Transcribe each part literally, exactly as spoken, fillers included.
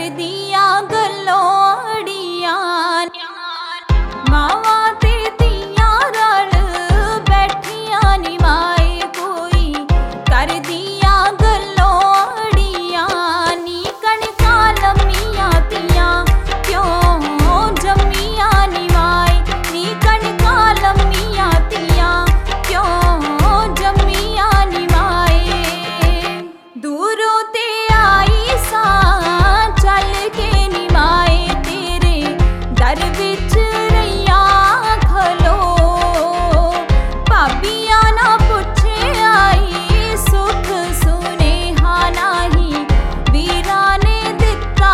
करदियां गल्लों अड़ियां मावां ते धीआं रल बैठियां नी माए कोई करदियां गल्लों अड़ियां नी कणकां लम्मियां तियां क्यों जम्मियां नी माए नी कणकां लम्मियां तियां क्यों जम्मियां नी माए दूरों ते आई सा चल के नी माए तेरे दर विच रहियां खलो भाबियां ना पुछे आई सुख सुनेहा नाही वीरा ने दिता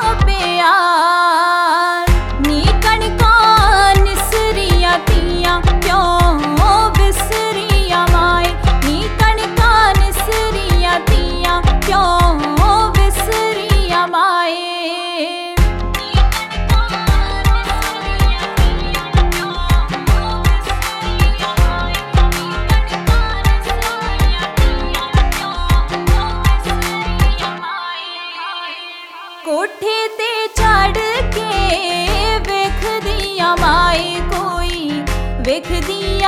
प्यार नी कणकां निसरियां तियां क्यों विसरियां माए नी कणकां निसरियां तियां क्यों विसरियां माए कोठे ते चढ़ के वेखदियां माए कोई वेखदियां